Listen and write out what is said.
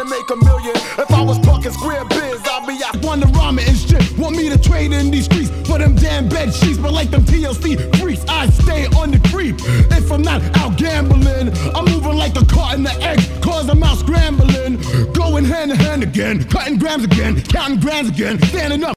to make a million. If I was talking square biz, I'd be out. Want the ramen and shit, want me to trade in these streets for them damn bed sheets, but like them TLC freaks, I stay on the creep. If I'm not out gambling, I'm moving like a cart in the egg, cause I'm out scrambling. Going hand in hand again, cutting grams again, counting grams again, standing up.